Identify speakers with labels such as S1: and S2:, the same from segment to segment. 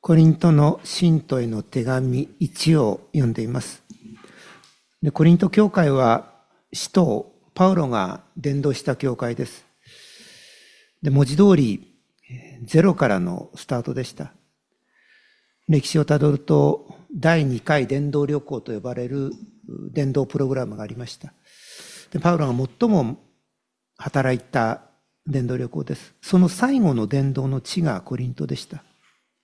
S1: コリントの信徒への手紙1を読んでいます。で、コリント教会は使徒パウロが伝道した教会です。で、文字通りゼロからのスタートでした。歴史をたどると第2回伝道旅行と呼ばれる伝道プログラムがありました。で、パウロが最も働いた伝道旅行です。その最後の伝道の地がコリントでした。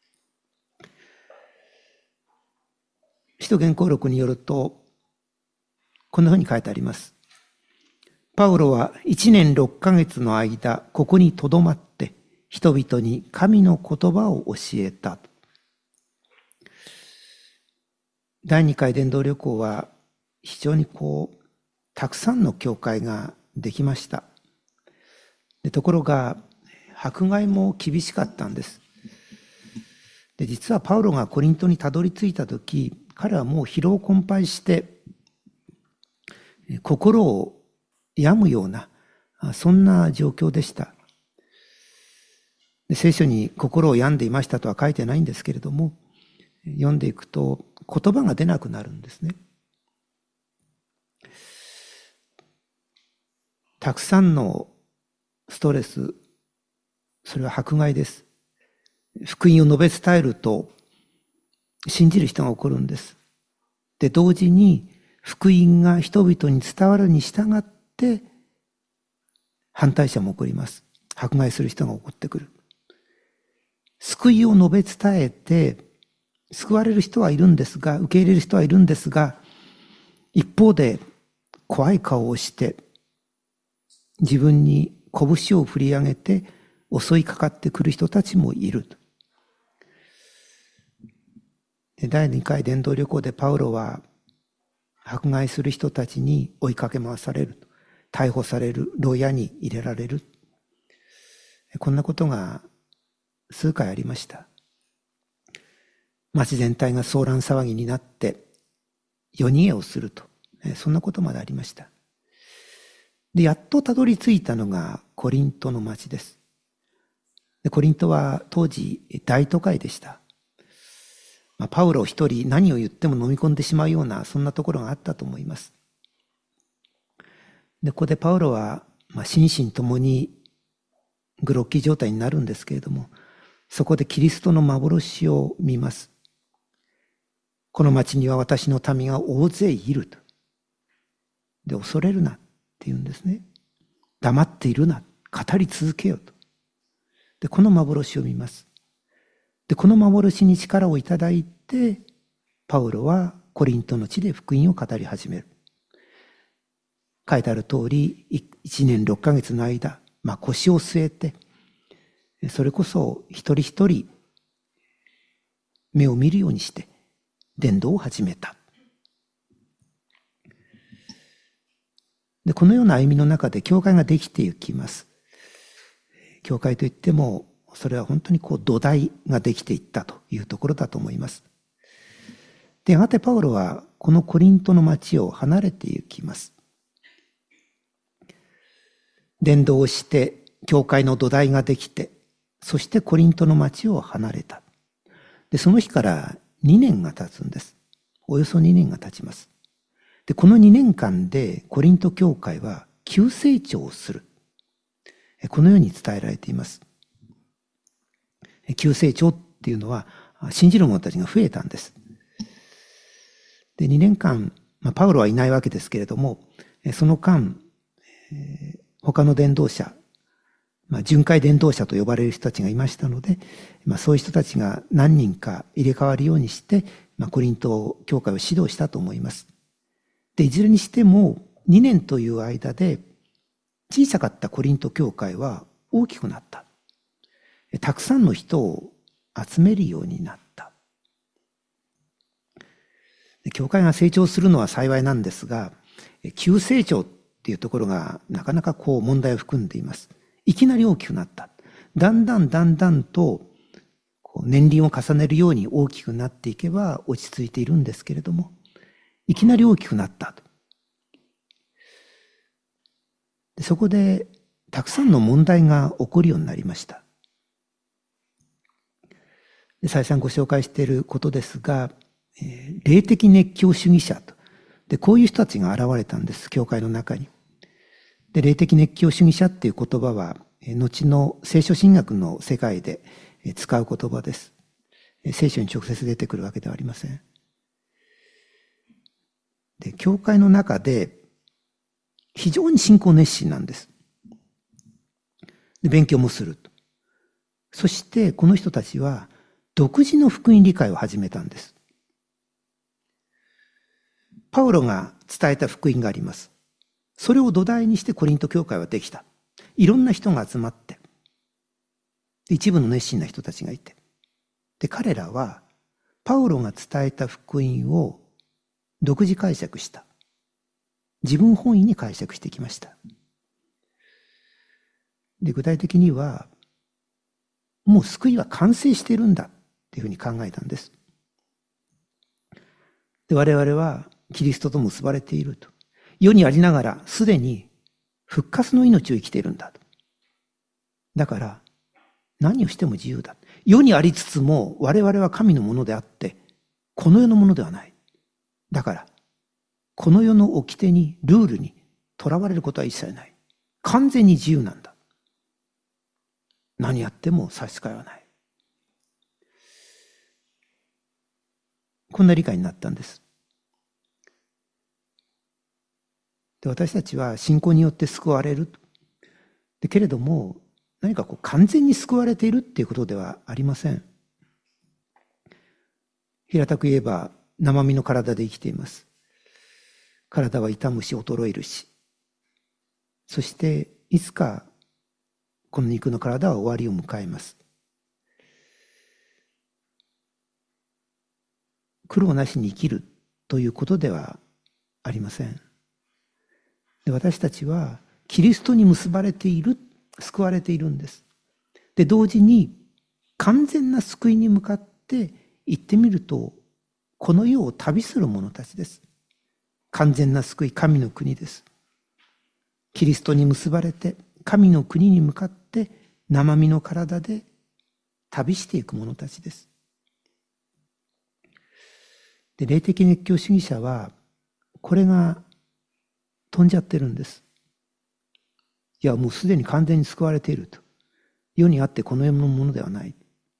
S1: 使徒言行録によると、こんなふうに書いてあります。パウロは1年6ヶ月の間、ここに留まって、人々に神の言葉を教えた。第2回伝道旅行は、非常にたくさんの教会ができました。ところが、迫害も厳しかったんです。で、実はパウロがコリントにたどり着いたとき、彼はもう疲労困憊して、心を病むような、そんな状況でした。で、聖書に心を病んでいましたとは書いてないんですけれども、読んでいくと言葉が出なくなるんですね。たくさんのストレス、それは迫害です。福音を述べ伝えると信じる人が起こるんです。で、同時に福音が人々に伝わるに従って反対者も起こります。迫害する人が起こってくる。救いを述べ伝えて救われる人はいるんですが、受け入れる人はいるんですが、一方で怖い顔をして自分に拳を振り上げて襲いかかってくる人たちもいる。第2回伝道旅行でパウロは迫害する人たちに追いかけ回される。逮捕される。牢屋に入れられる。こんなことが数回ありました。町全体が騒乱騒ぎになって夜逃げをすると。そんなことまでありました。で、やっとたどり着いたのがコリントの町です。で、コリントは当時大都会でした。パウロ一人何を言っても飲み込んでしまうようなそんなところがあったと思います。で、ここでパウロは心身ともにグロッキー状態になるんですけれども、そこでキリストの幻を見ます。この町には私の民が大勢いると。で、恐れるなって言うんですね。黙っているな。語り続けよと。で、この幻を見ます。で、この幻に力をいただいて、パウロはコリントの地で福音を語り始める。書いてある通り、1年6ヶ月の間、腰を据えて、それこそ一人一人目を見るようにして伝道を始めた。で、このような歩みの中で教会ができていきます。教会といっても、それは本当に土台ができていったというところだと思います。で、やがてパウロはこのコリントの町を離れていきます。伝道をして教会の土台ができて、そしてコリントの町を離れた。で、その日から2年が経つんです。およそ2年が経ちます。で、この2年間でコリント教会は急成長をする。このように伝えられています。急成長っていうのは信じる者たちが増えたんです。で、2年間、パウロはいないわけですけれども、その間、他の伝道者、巡回伝道者と呼ばれる人たちがいましたので、そういう人たちが何人か入れ替わるようにして、コリント教会を指導したと思います。で、いずれにしても2年という間で小さかったコリント教会は大きくなった。たくさんの人を集めるようになった。教会が成長するのは幸いなんですが、急成長っていうところがなかなか問題を含んでいます。いきなり大きくなった。だんだんと年輪を重ねるように大きくなっていけば落ち着いているんですけれども、いきなり大きくなったと。そこでたくさんの問題が起こるようになりました。 再三ご紹介していることですが、霊的熱狂主義者と。で、こういう人たちが現れたんです、教会の中に。で、霊的熱狂主義者っていう言葉は、後の聖書神学の世界で使う言葉です。聖書に直接出てくるわけではありません。で、教会の中で非常に信仰熱心なんです。で、勉強もすると。そしてこの人たちは独自の福音理解を始めたんです。パウロが伝えた福音があります。それを土台にしてコリント教会はできた。いろんな人が集まって、一部の熱心な人たちがいて、で、彼らはパウロが伝えた福音を独自解釈した。自分本位に解釈してきました。で、具体的には、もう救いは完成しているんだっていうふうに考えたんです。で、我々はキリストと結ばれていると。世にありながらすでに復活の命を生きているんだと。だから何をしても自由だ。世にありつつも我々は神のものであってこの世のものではない。だからこの世の掟にルールにとらわれることは一切ない。完全に自由なんだ。何やっても差し支えはない。こんな理解になったんです。で、私たちは信仰によって救われる。でけれども何か完全に救われているっていうことではありません。平たく言えば生身の体で生きています。体は痛むし衰えるし、そしていつかこの肉の体は終わりを迎えます。苦労なしに生きるということではありません。で、私たちはキリストに結ばれている、救われているんです。で、同時に完全な救いに向かって行ってみると、この世を旅する者たちです。完全な救い、神の国です。キリストに結ばれて神の国に向かって生身の体で旅していく者たちです。で、霊的熱狂主義者はこれが飛んじゃってるんです。いや、もうすでに完全に救われていると。世にあってこの世のものではない。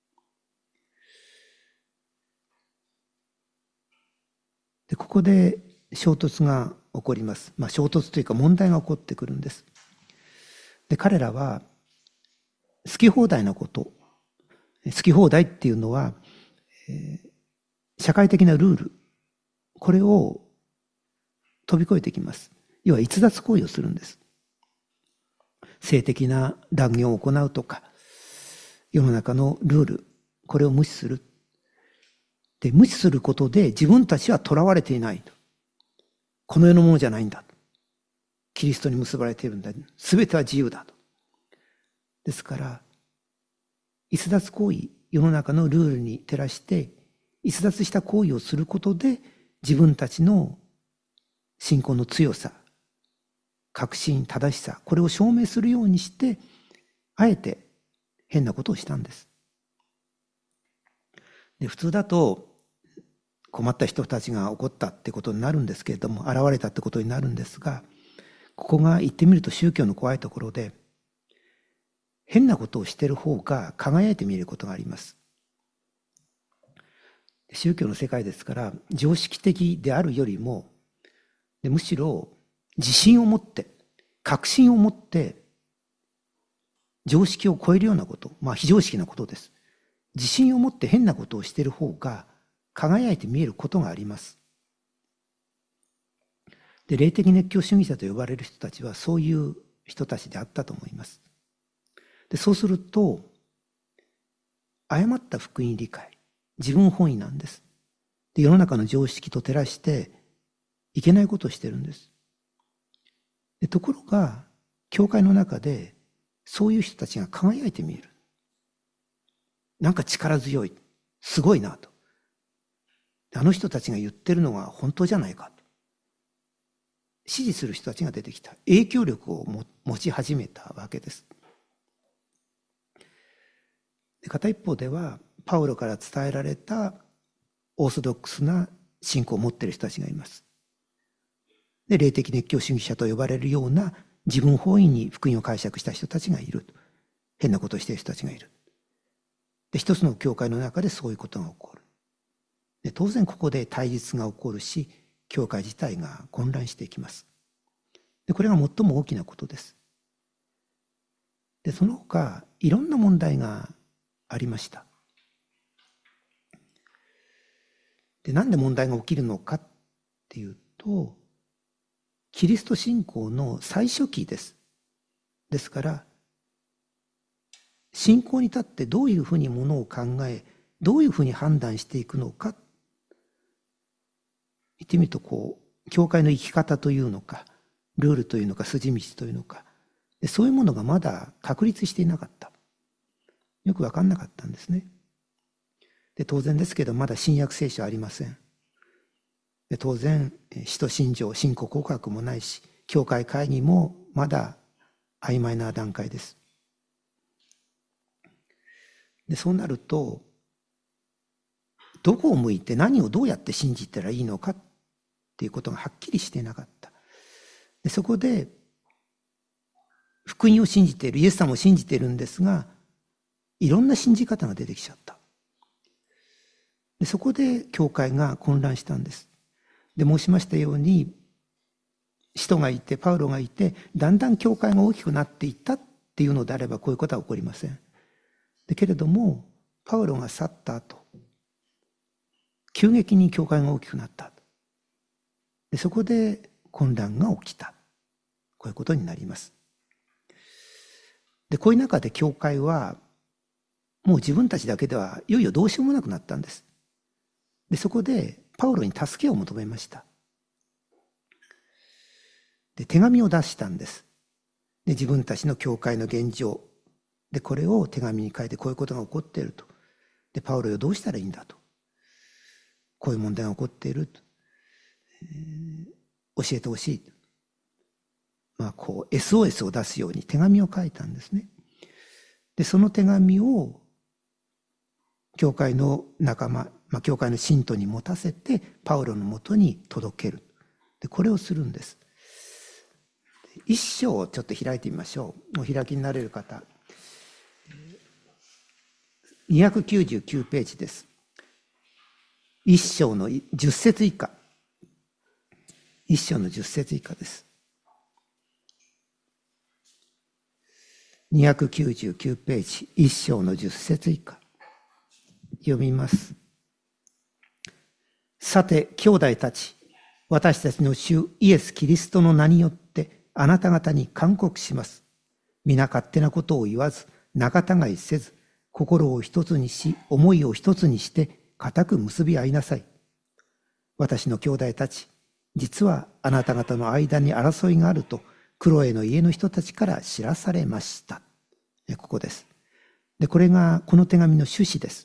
S1: で、ここで衝突が起こります。衝突というか問題が起こってくるんです。で、彼らは好き放題なこと、好き放題っていうのは、社会的なルール、これを飛び越えてきます。要は逸脱行為をするんです。性的な乱行を行うとか、世の中のルール、これを無視する。で、無視することで自分たちは囚われていないと。この世のものじゃないんだと。キリストに結ばれているんだ。すべては自由だと。ですから、逸脱行為、世の中のルールに照らして、逸脱した行為をすることで、自分たちの信仰の強さ、確信、正しさ、これを証明するようにして、あえて変なことをしたんです。で、普通だと、困った人たちが起こったってことになるんですけれども、現れたってことになるんですが、ここが言ってみると宗教の怖いところで、変なことをしている方が輝いて見えることがあります。宗教の世界ですから、常識的であるよりも、むしろ自信を持って、確信を持って、常識を超えるようなこと、非常識なことです。自信を持って変なことをしている方が輝いて見えることがあります。で、霊的熱狂主義者と呼ばれる人たちはそういう人たちであったと思います。で、そうすると、誤った福音理解、自分本位なんです。で、世の中の常識と照らしていけないことをしてるんです。で、ところが、教会の中でそういう人たちが輝いて見える。なんか力強い。すごいなと。あの人たちが言ってるのが本当じゃないかと。支持する人たちが出てきた。影響力を持ち始めたわけです。片一方では、 パウロから伝えられたオーソドックスな信仰を持っている人たちがいます。で、霊的熱狂主義者と呼ばれるような自分本位に福音を解釈した人たちがいる。変なことをしている人たちがいる。で、一つの教会の中でそういうことが起こる。で、当然ここで対立が起こるし、教会自体が混乱していきます。で、これが最も大きなことです。で、その他いろんな問題がありました。で、なんで問題が起きるのかっていうと、キリスト信仰の最初期です。ですから、信仰に立ってどういうふうにものを考え、どういうふうに判断していくのか、言ってみると教会の生き方というのか、ルールというのか、筋道というのか、でそういうものがまだ確立していなかった。よく分かんなかったんですね。で、当然ですけど、まだ新約聖書はありません。で、当然、使徒信条、信仰告白もないし、教会会議もまだ曖昧な段階です。で、そうなると、どこを向いて何をどうやって信じたらいいのかっていうことがはっきりしていなかった。で、そこで、福音を信じている、イエス様を信じているんですが、いろんな信じ方が出てきちゃった。で、そこで教会が混乱したんです。で、申しましたように、使徒がいて、パウロがいて、だんだん教会が大きくなっていったっていうのであれば、こういうことは起こりません。だけれども、パウロが去った後、急激に教会が大きくなった。で、そこで混乱が起きた。こういうことになります。で、こういう中で教会は、もう自分たちだけではいよいよどうしようもなくなったんです。で、そこでパウロに助けを求めました。で、手紙を出したんです。で、自分たちの教会の現状。で、これを手紙に書いてこういうことが起こっていると。で、パウロよどうしたらいいんだと。こういう問題が起こっていると。教えてほしい。SOS を出すように手紙を書いたんですね。で、その手紙を教会の仲間、教会の信徒に持たせて、パウロのもとに届ける。で、これをするんです。一章をちょっと開いてみましょう。お開きになれる方。299ページです。一章の10節以下。一章の10節以下です。299ページ、一章の10節以下。読みます。さて、兄弟たち、私たちの主イエス・キリストの名によってあなた方に勧告します。皆勝手なことを言わず、仲違いせず、心を一つにし、思いを一つにして、固く結び合いなさい。私の兄弟たち、実はあなた方の間に争いがあると、クロエの家の人たちから知らされました。ここです。で、これがこの手紙の趣旨です。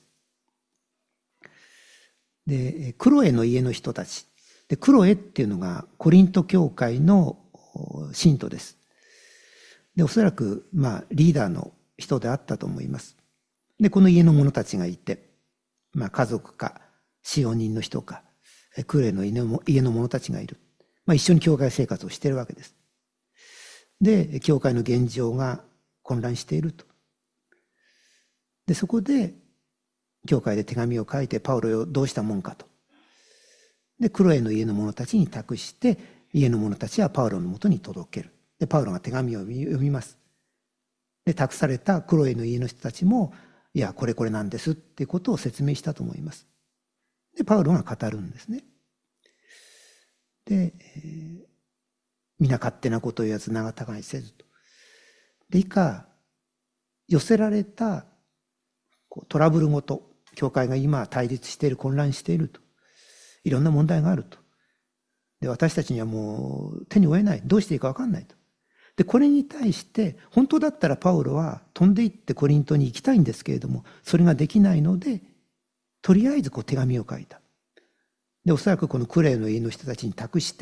S1: で、クロエの家の人たち。で、クロエっていうのがコリント教会の信徒です。で、おそらく、リーダーの人であったと思います。で、この家の者たちがいて、家族か、使用人の人か、クロエの家の者たちがいる。一緒に教会生活をしているわけです。で、教会の現状が混乱していると。で、そこで、教会で手紙を書いて、パウロよどうしたもんかと。で、クロエの家の者たちに託して、家の者たちはパウロのもとに届ける。で、パウロが手紙を読みます。で、託されたクロエの家の人たちも、いや、これなんですっていうことを説明したと思います。で、パウロが語るんですね。で、皆勝手なことを言わず仲違いせずと。で、以下、寄せられたトラブルごと、教会が今対立している、混乱していると。いろんな問題があると。で、私たちにはもう手に負えない。どうしていいか分かんないと。で、これに対して、本当だったらパウロは飛んで行ってコリントに行きたいんですけれども、それができないので、とりあえず手紙を書いた。で、おそらくこのクレイの家の人たちに託して、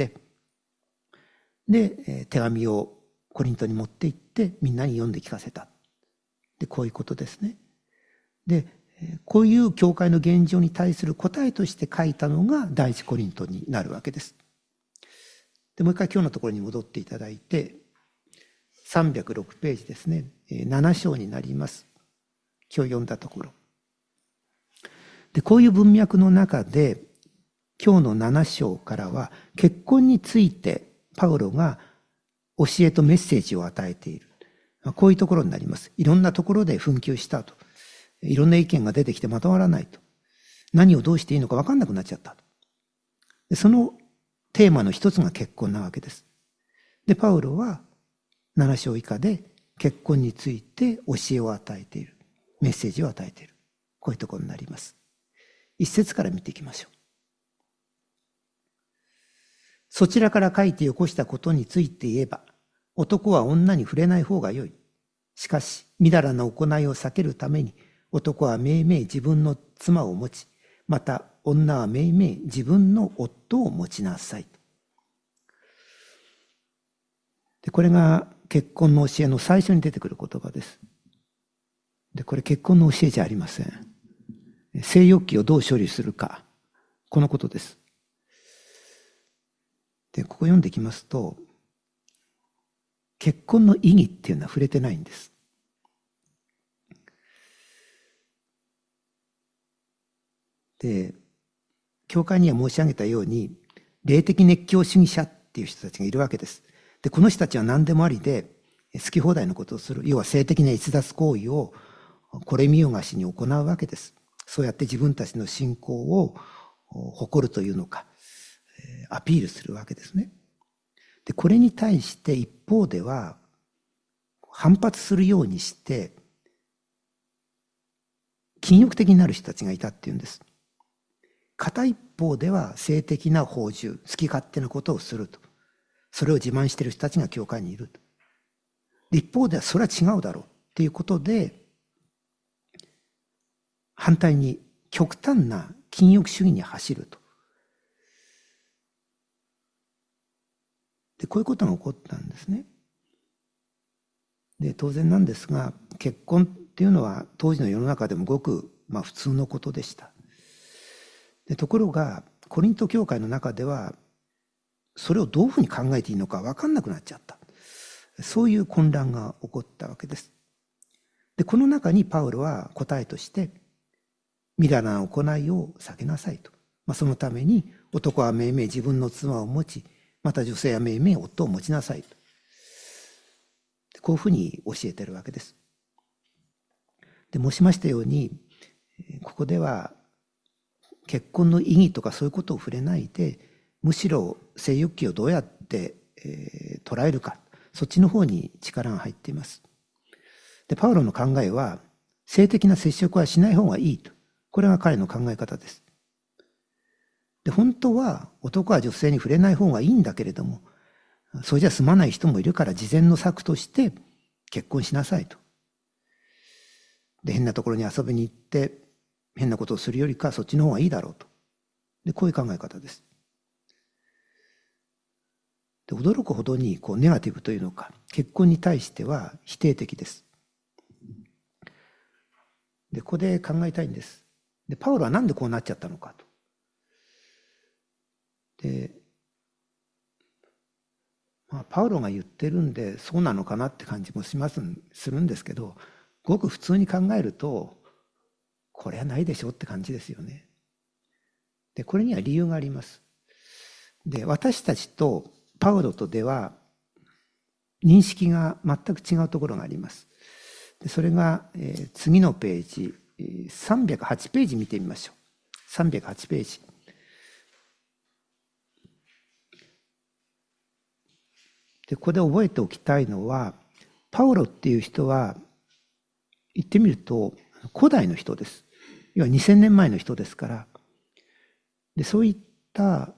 S1: で、手紙をコリントに持って行って、みんなに読んで聞かせた。で、こういうことですね。で、 こういう教会の現状に対する答えとして書いたのが第一コリントになるわけです。で、もう一回今日のところに戻っていただいて、306ページですね。7章になります。今日読んだところ。で、こういう文脈の中で、今日の7章からは結婚についてパウロが教えとメッセージを与えている。こういうところになります。いろんなところで紛糾したと。いろんな意見が出てきてまとまらないと。何をどうしていいのか分かんなくなっちゃったと。で、そのテーマの一つが結婚なわけです。で、パウロは7章以下で結婚について教えを与えている。メッセージを与えている。こういうところになります。一節から見ていきましょう。そちらから書いてよこしたことについて言えば、男は女に触れない方が良い。しかし、みだらな行いを避けるために、男はめいめい自分の妻を持ち、また女はめいめい自分の夫を持ちなさい。で、これが結婚の教えの最初に出てくる言葉です。で、これ結婚の教えじゃありません。性欲求をどう処理するか、このことです。で、ここ読んでいきますと、結婚の意義っていうのは触れてないんです。で、教会には申し上げたように、霊的熱狂主義者っていう人たちがいるわけです。で、この人たちは何でもありで、好き放題のことをする。要は性的な逸脱行為を、これ見よがしに行うわけです。そうやって自分たちの信仰を誇るというのか、アピールするわけですね。で、これに対して一方では、反発するようにして、禁欲的になる人たちがいたっていうんです。片一方では性的な放縦、好き勝手なことをすると。それを自慢している人たちが教会にいると。一方ではそれは違うだろうっていうことで、反対に極端な禁欲主義に走ると。で、こういうことが起こったんですね。で、当然なんですが、結婚っていうのは当時の世の中でもごく普通のことでした。で、ところがコリント教会の中ではそれをどういうふうに考えていいのか分かんなくなっちゃった。そういう混乱が起こったわけです。で、この中にパウロは答えとしてみだらな行いを避けなさいと。そのために男はめいめい自分の妻を持ち、また女性はめいめい夫を持ちなさいと。こういうふうに教えているわけです。で、申しましたように、ここでは結婚の意義とかそういうことを触れないで、むしろ性欲求をどうやって、捉えるか、そっちの方に力が入っています。で、パウロの考えは、性的な接触はしない方がいいと。これが彼の考え方です。で、本当は男は女性に触れない方がいいんだけれども、それじゃ済まない人もいるから事前の策として結婚しなさいと。で、変なところに遊びに行って変なことをするよりかそっちの方がいいだろうと。で、こういう考え方です。で、驚くほどにネガティブというのか、結婚に対しては否定的です。で、ここで考えたいんです。で、パウロはなんでこうなっちゃったのかと。で、パウロが言ってるんでそうなのかなって感じもするんですけど、ごく普通に考えるとこれはないでしょって感じですよね。で、これには理由があります。で、私たちとパウロとでは認識が全く違うところがあります。で、それが、次のページ308ページ見てみましょう。308ページ。で、ここで覚えておきたいのは、パウロっていう人は言ってみると古代の人です。要は2000年前の人ですから。で、そういった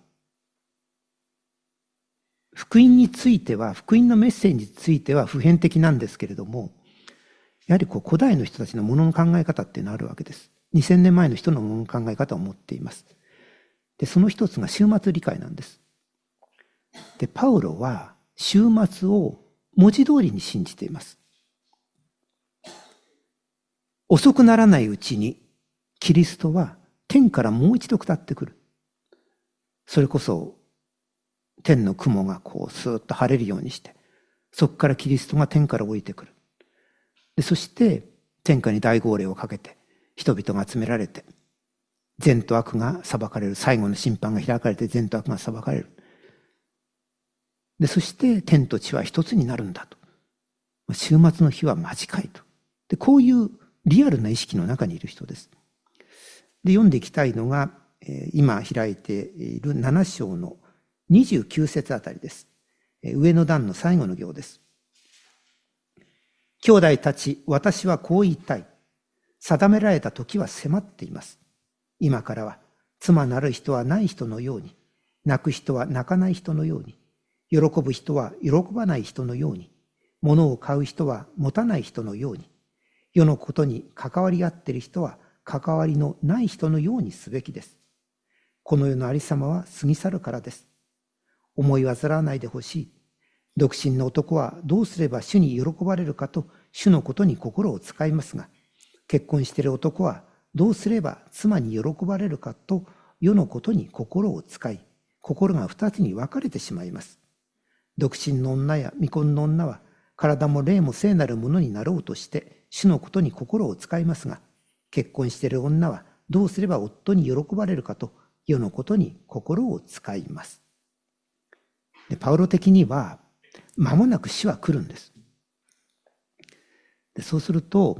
S1: 福音については、福音のメッセージについては普遍的なんですけれども、やはり古代の人たちのものの考え方っていうのがあるわけです。2000年前の人のものの考え方を持っています。で、その一つが終末理解なんです。で、パウロは終末を文字通りに信じています。遅くならないうちにキリストは天からもう一度下ってくる。それこそ天の雲がこうスーッと晴れるようにして、そこからキリストが天から降りてくる。でそして天下に大号令をかけて人々が集められて、善と悪が裁かれる。最後の審判が開かれて善と悪が裁かれる。でそして天と地は一つになるんだと。終末の日は間近いと。でこういうリアルな意識の中にいる人です。で読んでいきたいのが、今開いている7章の29節あたりです。上の段の最後の行です。兄弟たち、私はこう言いたい。定められた時は迫っています。今からは妻なる人はない人のように、泣く人は泣かない人のように、喜ぶ人は喜ばない人のように、物を買う人は持たない人のように、世のことに関わり合っている人は関わりのない人のようにすべきです。この世のありさまは過ぎ去るからです。思い煩わないでほしい。独身の男はどうすれば主に喜ばれるかと主のことに心を使いますが、結婚している男はどうすれば妻に喜ばれるかと世のことに心を使い、心が二つに分かれてしまいます。独身の女や未婚の女は体も霊も聖なるものになろうとして主のことに心を使いますが、結婚している女はどうすれば夫に喜ばれるかと世のことに心を使います。でパウロ的には間もなく死は来るんです。でそうすると、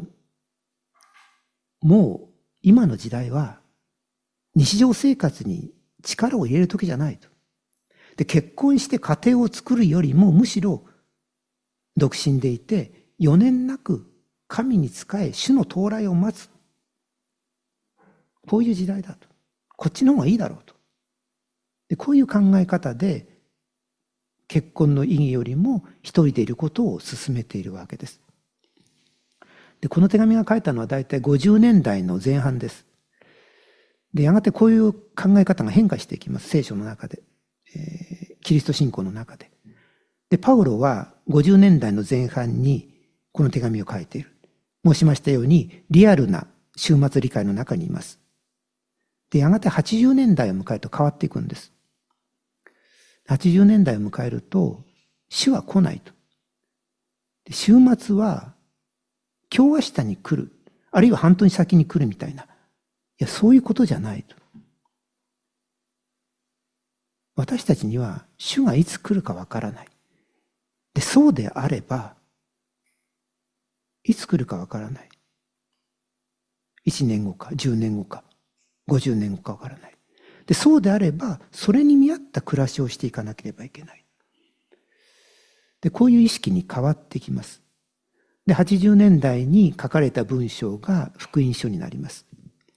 S1: もう今の時代は日常生活に力を入れる時じゃないと。で結婚して家庭を作るよりもむしろ独身でいて余念なく神に仕え主の到来を待つ。こういう時代だと。こっちの方がいいだろうと。でこういう考え方で結婚の意義よりも一人でいることを進めているわけです。でこの手紙が書いたのはだいたい50年代の前半です。でやがてこういう考え方が変化していきます。聖書の中で、キリスト信仰の中で。でパウロは50年代の前半にこの手紙を書いている。申しましたようにリアルな終末理解の中にいます。でやがて80年代を迎えると変わっていくんです。80年代を迎えると主は来ないと。で終末は今日明日に来る、あるいは半年先に来るみたいな、いやそういうことじゃないと。私たちには主がいつ来るかわからない。でそうであればいつ来るかわからない。1年後か10年後か50年後かわからない。でそうであればそれに見合った暮らしをしていかなければいけない。でこういう意識に変わってきます。で80年代に書かれた文章が福音書になります。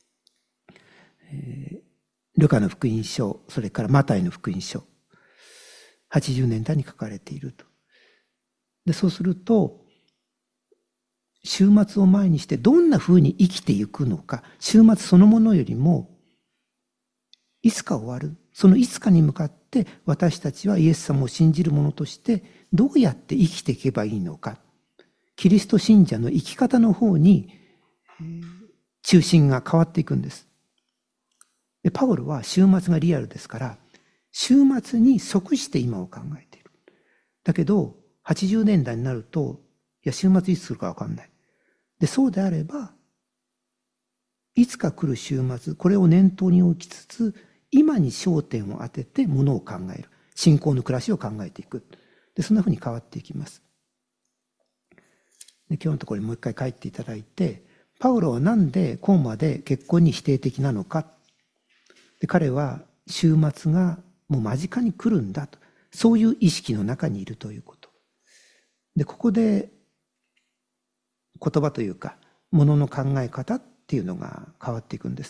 S1: ルカの福音書、それからマタイの福音書、80年代に書かれていると。でそうすると終末を前にしてどんなふうに生きていくのか、終末そのものよりもいつか終わる、そのいつかに向かって私たちはイエス様を信じる者としてどうやって生きていけばいいのか、キリスト信者の生き方の方に中心が変わっていくんです。でパウロは終末がリアルですから終末に即して今を考えている。だけど80年代になるといや終末いつ来るか分かんない。でそうであればいつか来る終末、これを念頭に置きつつ今に焦点を当ててものを考える、信仰の暮らしを考えていく。でそんなふうに変わっていきます。で今日のところにもう一回帰っていただいて、パウロはなんでこうまで結婚に否定的なのか。で彼は終末がもう間近に来るんだと、そういう意識の中にいるということで、ここで言葉というかものの考え方っていうのが変わっていくんです。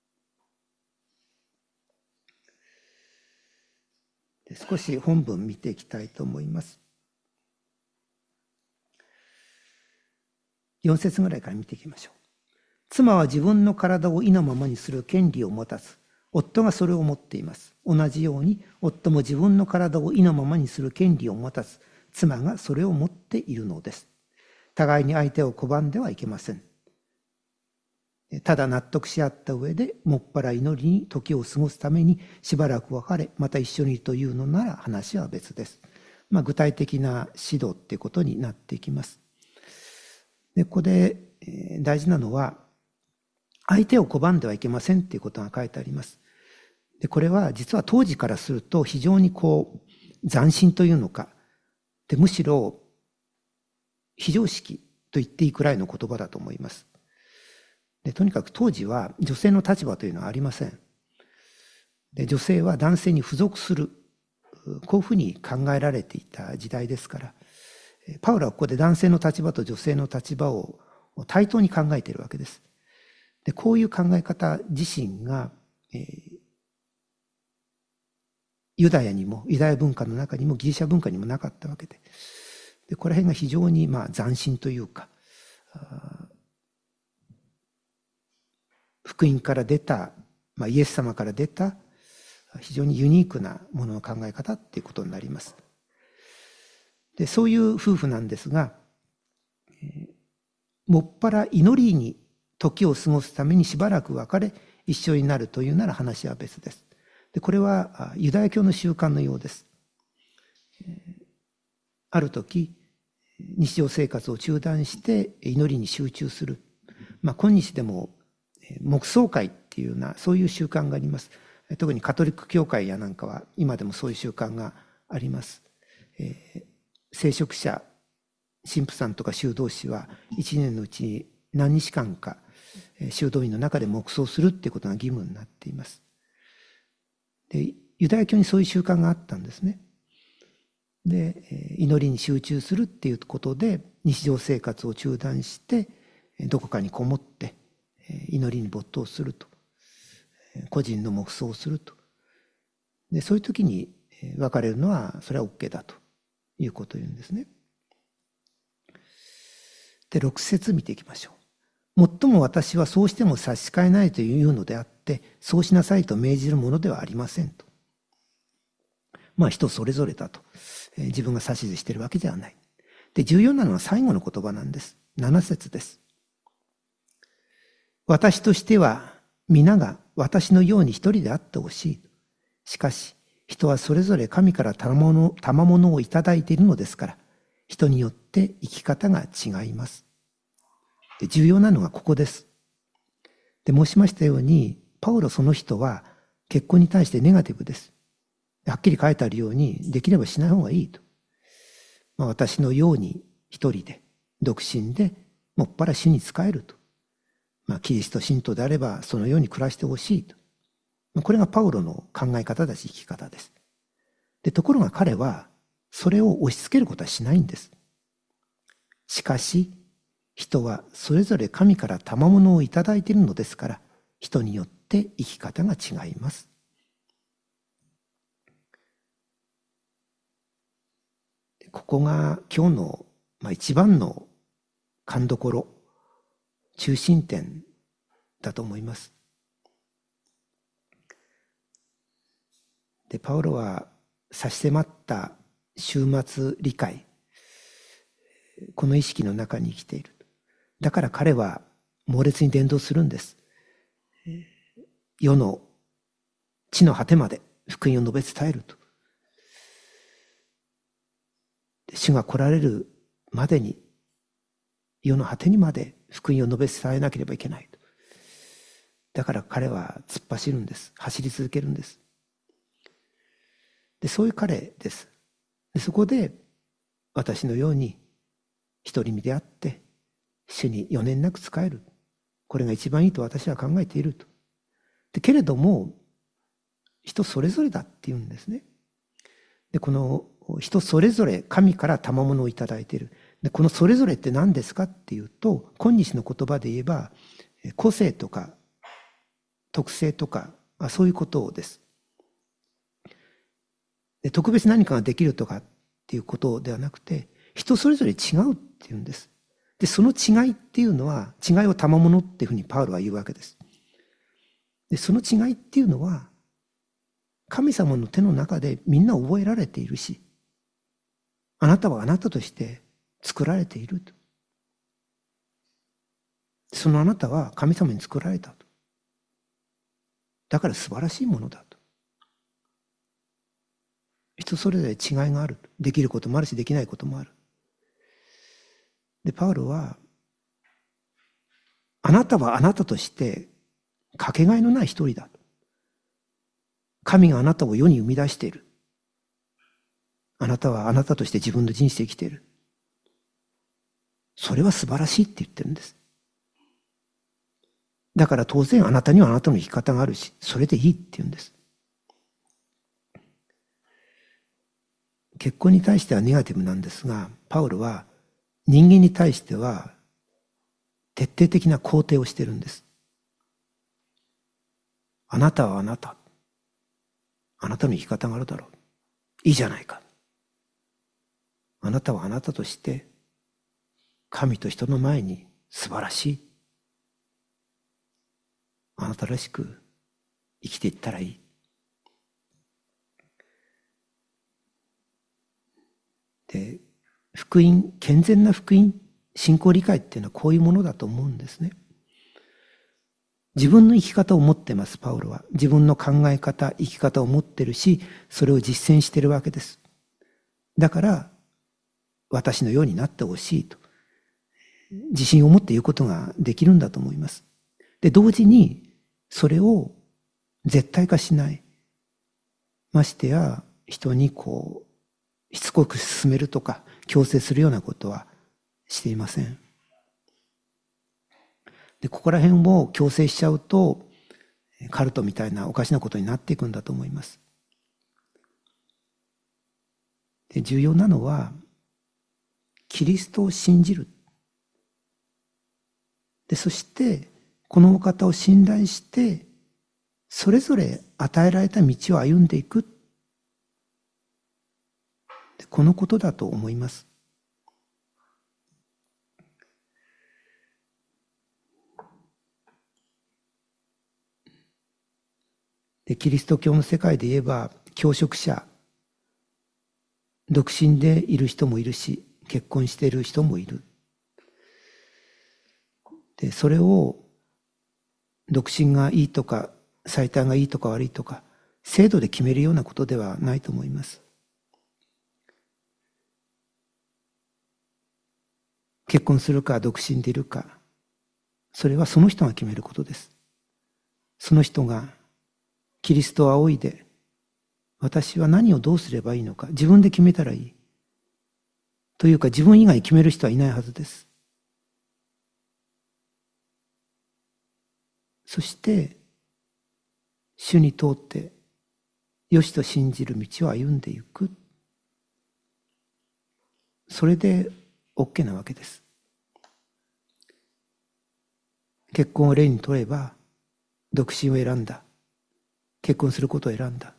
S1: で少し本文見ていきたいと思います。4節ぐらいから見ていきましょう。妻は自分の体を意のままにする権利を持たず、夫がそれを持っています。同じように夫も自分の体を意のままにする権利を持たず、妻がそれを持っているのです。互いに相手を拒んではいけません。 ただ納得し合った上で、もっぱら祈りに時を過ごすためにしばらく別れ、また一緒にというのなら話は別です。具体的な指導っていうことになっていきます。で、ここで大事なのは、相手を拒んではいけませんっていうことが書いてあります。で、これは実は当時からすると非常に斬新というのか、で、むしろ非常識と言っていいくらいの言葉だと思います。で、とにかく当時は女性の立場というのはありません。で、女性は男性に付属する、こういうふうに考えられていた時代ですから、パウロはここで男性の立場と女性の立場を対等に考えているわけです。で、こういう考え方自身が、ユダヤにも、ユダヤ文化の中にもギリシャ文化にもなかったわけで、で、この辺が非常に斬新というか、福音から出た、イエス様から出た非常にユニークなものの考え方っていうことになります。で、そういう夫婦なんですが、もっぱら祈りに時を過ごすためにしばらく別れ一緒になるというなら話は別です。で、これはユダヤ教の習慣のようです。ある時、日常生活を中断して祈りに集中する。今日でも黙想会っていうようなそういう習慣があります。特にカトリック教会やなんかは今でもそういう習慣があります。聖職者、神父さんとか修道士は一年のうちに何日間か修道院の中で黙想するっていうことが義務になっています。で、ユダヤ教にそういう習慣があったんですね。で、祈りに集中するっていうことで日常生活を中断してどこかにこもって祈りに没頭すると、個人の黙想をすると。で、そういう時に別れるのはそれは OK だということを言うんですね。で、6節見ていきましょう。もっとも私はそうしても差し支えないというのであって、そうしなさいと命じるものではありませんと。人それぞれだと。自分が指図しているわけではない。で、重要なのは最後の言葉なんです。7節です。私としては皆が私のように一人であってほしい。しかし、人はそれぞれ神から賜物をいただいているのですから、人によって生き方が違います。で、重要なのがここです。で、申しましたように、パウロその人は結婚に対してネガティブです。はっきり書いてあるように、できればしない方がいいと。私のように一人で、独身で、もっぱら主に仕えると。キリスト信徒であれば、そのように暮らしてほしいと。これがパウロの考え方だし、生き方です。で、ところが彼は、それを押し付けることはしないんです。しかし、人はそれぞれ神から賜物をいただいているのですから、人によって生き方が違います。ここが今日の、一番の勘どころ、中心点だと思います。で、パウロは差し迫った終末理解、この意識の中に生きている。だから彼は猛烈に伝道するんです。世の地の果てまで福音を述べ伝えると。主が来られるまでに、世の果てにまで福音を述べ伝えなければいけないと。だから彼は突っ走るんです。走り続けるんです。で、そういう彼です。で、そこで私のように独り身であって主に余念なく仕える。これが一番いいと私は考えていると。で、けれども人それぞれだっていうんですね。で、この人それぞれ神から賜物をいただいている。で、このそれぞれって何ですかっていうと、今日の言葉で言えば個性とか特性とかそういうことです。で、特別何かができるとかっていうことではなくて、人それぞれ違うっていうんです。で、その違いっていうのは、違いを賜物っていうふうにパウロは言うわけです。で、その違いっていうのは、神様の手の中でみんな覚えられているし、あなたはあなたとして作られていると。 そのあなたは神様に作られたと。だから素晴らしいものだと。人それぞれ違いがある。できることもあるし、できないこともある。で、パウロは、あなたはあなたとしてかけがえのない一人だと。神があなたを世に生み出している。あなたはあなたとして自分の人生を生きている。それは素晴らしいって言ってるんです。だから当然あなたにはあなたの生き方があるし、それでいいって言うんです。結婚に対してはネガティブなんですが、パウロは人間に対しては徹底的な肯定をしているんです。あなたはあなた。あなたの生き方があるだろう。いいじゃないか。あなたはあなたとして神と人の前に素晴らしい。あなたらしく生きていったらいい。で、福音、健全な福音、信仰理解っていうのはこういうものだと思うんですね。自分の生き方を持ってます、パウロは。自分の考え方、生き方を持ってるし、それを実践してるわけです。だから、私のようになってほしいと。自信を持って言うことができるんだと思います。で、同時に、それを絶対化しない。ましてや、人にしつこく進めるとか、強制するようなことはしていません。で、ここら辺を強制しちゃうと、カルトみたいなおかしなことになっていくんだと思います。で、重要なのは、キリストを信じる。で、そして、このお方を信頼して、それぞれ与えられた道を歩んでいく。このことだと思います。で、キリスト教の世界で言えば、教職者、独身でいる人もいるし、結婚している人もいる。で、それを、独身がいいとか、最短がいいとか悪いとか、制度で決めるようなことではないと思います。結婚するか、独身でいるか、それはその人が決めることです。その人が、キリストを仰いで、私は何をどうすればいいのか、自分で決めたらいい。というか、自分以外決める人はいないはずです。そして、主に通って、よしと信じる道を歩んでいく。それで OK なわけです。結婚を例にとれば、独身を選んだ。結婚することを選んだ。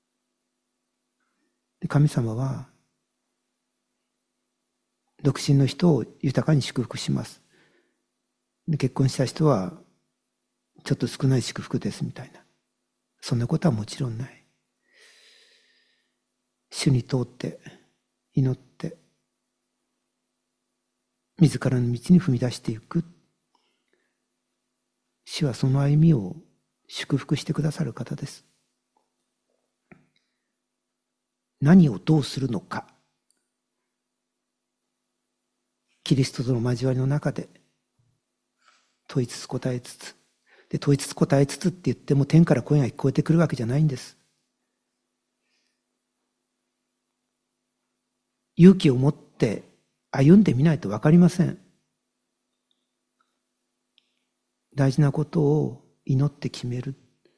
S1: 神様は、独身の人を豊かに祝福します。結婚した人は、ちょっと少ない祝福ですみたいな。そんなことはもちろんない。主に通って祈って自らの道に踏み出していく。主はその歩みを祝福してくださる方です。何をどうするのか、キリストとの交わりの中で問いつつ答えつつ、で問いつつ答えつつって言っても天から声が聞こえてくるわけじゃないんです。勇気を持って歩んでみないと分かりません。大事なことを祈って決める。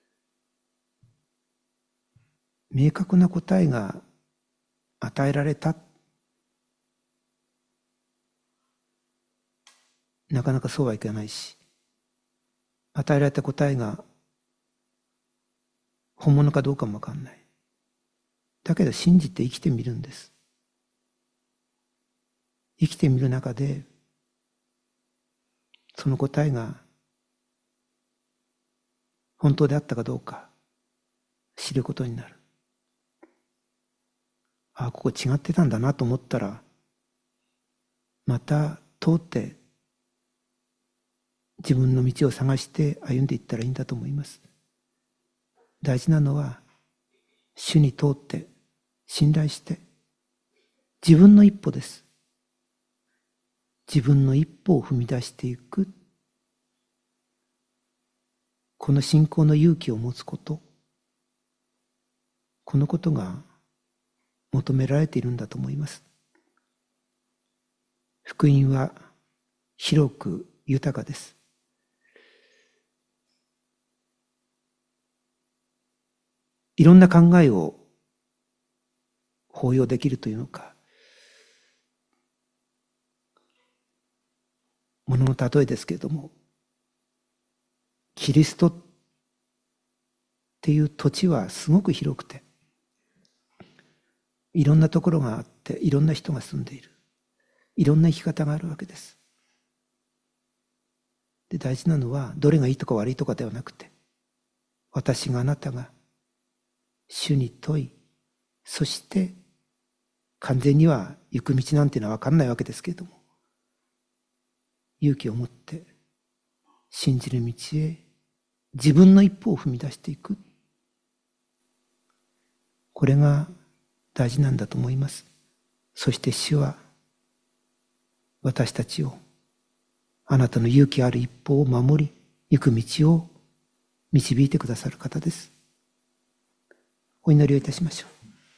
S1: 明確な答えが与えられた。なかなかそうはいかないし、与えられた答えが本物かどうかも分かんない。だけど信じて生きてみるんです。生きてみる中で、その答えが本当であったかどうか知ることになる。ああ、ここ違ってたんだなと思ったら、また通って自分の道を探して歩んでいったらいいんだと思います。大事なのは、主に通って信頼して自分の一歩です。自分の一歩を踏み出していく、この信仰の勇気を持つこと、このことが求められているんだと思います。福音は広く豊かです。いろんな考えを包容できるというのか、ものの例えですけれども、キリストっていう土地はすごく広くて、いろんなところがあって、いろんな人が住んでいる。いろんな生き方があるわけです。で、大事なのは、どれがいいとか悪いとかではなくて、私があなたが主に問い、そして完全には行く道なんていうのは分かんないわけですけれども、勇気を持って信じる道へ自分の一歩を踏み出していく。これが大事なんだと思います。そして主は私たちをあなたの勇気ある一歩を守り、行く道を導いてくださる方です。お祈りをいたしましょう。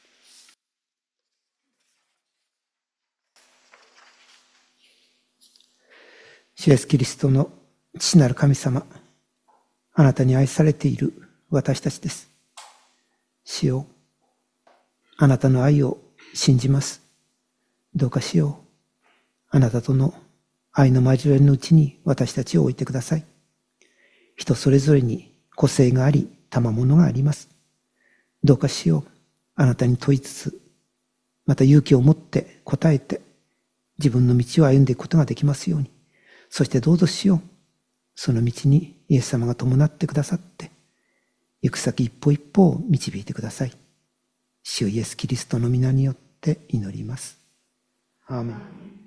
S1: 主イエスキリストの父なる神様、あなたに愛されている私たちです。主よ、あなたの愛を信じます。どうか主よ、あなたとの愛の交わりのうちに私たちを置いてください。人それぞれに個性があり、賜物があります。どうか主よ、あなたに問いつつ、また勇気を持って答えて、自分の道を歩んでいくことができますように。そしてどうぞ主よ、その道にイエス様が伴ってくださって、行く先一歩一歩を導いてください。主イエスキリストの皆によって祈ります。アーメン。